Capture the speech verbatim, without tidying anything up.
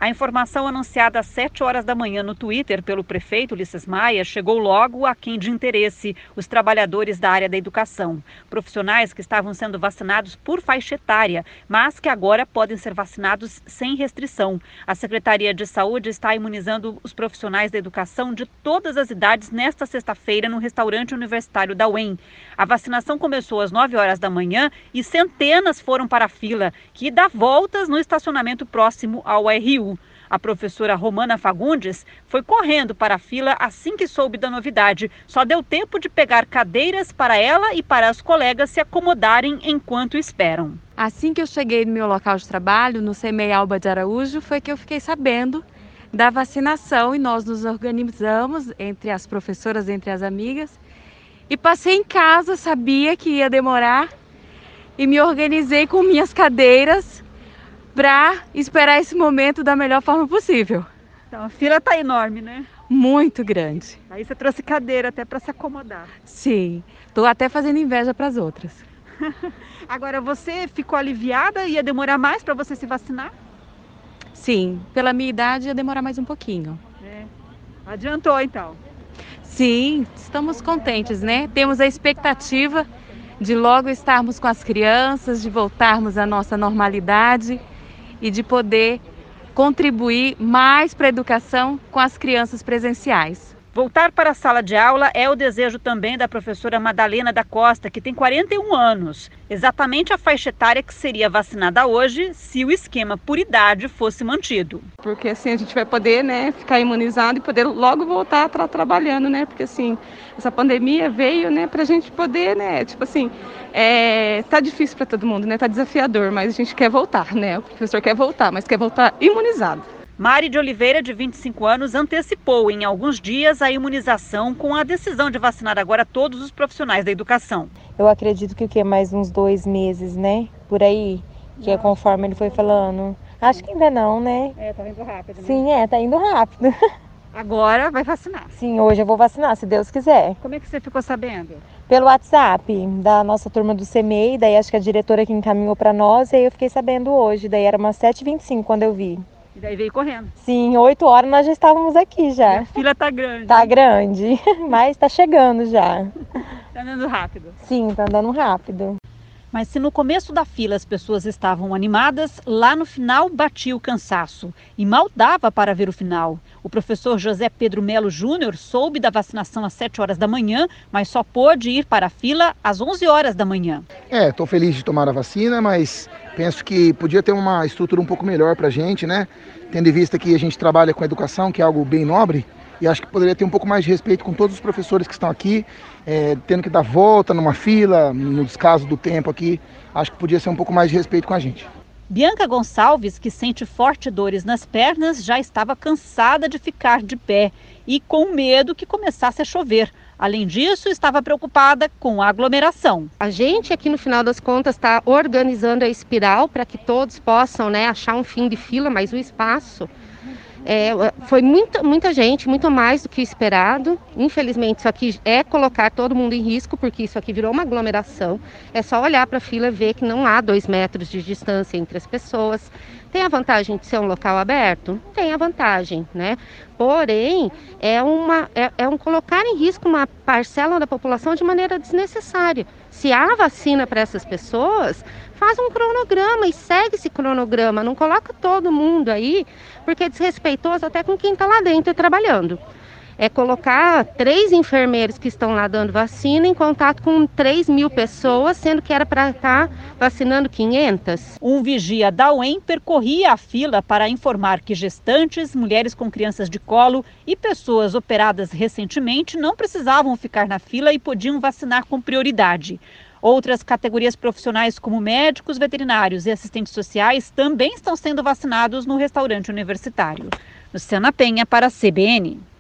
A informação anunciada às sete horas da manhã no Twitter pelo prefeito Ulisses Maia chegou logo a quem de interesse, os trabalhadores da área da educação. Profissionais que estavam sendo vacinados por faixa etária, mas que agora podem ser vacinados sem restrição. A Secretaria de Saúde está imunizando os profissionais da educação de todas as idades nesta sexta-feira no restaurante universitário da U E M. A vacinação começou às nove horas da manhã e centenas foram para a fila, que dá voltas no estacionamento próximo ao R U. A professora Romana Fagundes foi correndo para a fila assim que soube da novidade. Só deu tempo de pegar cadeiras para ela e para as colegas se acomodarem enquanto esperam. Assim que eu cheguei no meu local de trabalho, no CEMEI Alba de Araújo, foi que eu fiquei sabendo da vacinação e nós nos organizamos entre as professoras, entre as amigas, e passei em casa, sabia que ia demorar e me organizei com minhas cadeiras para esperar esse momento da melhor forma possível. Então a fila está enorme, né? Muito grande. Aí você trouxe cadeira até para se acomodar. Sim, estou até fazendo inveja para as outras. Agora, você ficou aliviada? Ia demorar mais para você se vacinar? Sim, pela minha idade ia demorar mais um pouquinho. É. Adiantou então? Sim, estamos contentes, né? Temos a expectativa de logo estarmos com as crianças, de voltarmos à nossa normalidade e de poder contribuir mais para a educação com as crianças presenciais. Voltar para a sala de aula é o desejo também da professora Madalena da Costa, que tem quarenta e um anos. Exatamente a faixa etária que seria vacinada hoje se o esquema por idade fosse mantido. Porque assim a gente vai poder, né, ficar imunizado e poder logo voltar a estar trabalhando, né? Porque assim, essa pandemia veio, né, para a gente poder, né, tipo assim, é, tá difícil para todo mundo, né? Tá desafiador, mas a gente quer voltar, né? O professor quer voltar, mas quer voltar imunizado. Mari de Oliveira, de vinte e cinco anos, antecipou em alguns dias a imunização com a decisão de vacinar agora todos os profissionais da educação. Eu acredito que o que mais uns dois meses, né? Por aí, que é conforme ele foi falando. Acho que ainda não, né? É, tá indo rápido, né? Sim, é, tá indo rápido. Agora vai vacinar. Sim, hoje eu vou vacinar, se Deus quiser. Como é que você ficou sabendo? Pelo WhatsApp da nossa turma do CEMEI, daí acho que a diretora que encaminhou para nós, e aí eu fiquei sabendo hoje, daí era umas sete e vinte e cinco quando eu vi. E daí veio correndo? Sim, oito horas nós já estávamos aqui já. E a fila tá grande. Tá grande, mas tá chegando já. Tá andando rápido? Sim, tá andando rápido. Mas se no começo da fila as pessoas estavam animadas, lá no final batia o cansaço. E mal dava para ver o final. O professor José Pedro Melo Júnior soube da vacinação às sete horas da manhã, mas só pôde ir para a fila às onze horas da manhã. É, estou feliz de tomar a vacina, mas penso que podia ter uma estrutura um pouco melhor para a gente, né? Tendo em vista que a gente trabalha com educação, que é algo bem nobre, e acho que poderia ter um pouco mais de respeito com todos os professores que estão aqui, é, tendo que dar volta numa fila, no descaso do tempo aqui, acho que podia ser um pouco mais de respeito com a gente. Bianca Gonçalves, que sente fortes dores nas pernas, já estava cansada de ficar de pé e com medo que começasse a chover. Além disso, estava preocupada com a aglomeração. A gente aqui no final das contas está organizando a espiral para que todos possam, né, achar um fim de fila, mas o espaço é, foi muita, muita gente, muito mais do que esperado. Infelizmente isso aqui é colocar todo mundo em risco, porque isso aqui virou uma aglomeração. É só olhar para a fila e ver que não há dois metros de distância entre as pessoas. Tem a vantagem de ser um local aberto? Tem a vantagem, né? Porém, é, uma, é, é um colocar em risco uma parcela da população de maneira desnecessária. Se há vacina para essas pessoas, faz um cronograma e segue esse cronograma. Não coloca todo mundo aí, porque é desrespeitoso até com quem está lá dentro trabalhando. É colocar três enfermeiros que estão lá dando vacina em contato com três mil pessoas, sendo que era para estar vacinando quinhentas. Um vigia da U E M percorria a fila para informar que gestantes, mulheres com crianças de colo e pessoas operadas recentemente não precisavam ficar na fila e podiam vacinar com prioridade. Outras categorias profissionais, como médicos, veterinários e assistentes sociais, também estão sendo vacinados no restaurante universitário. Luciana Penha, para a C B N.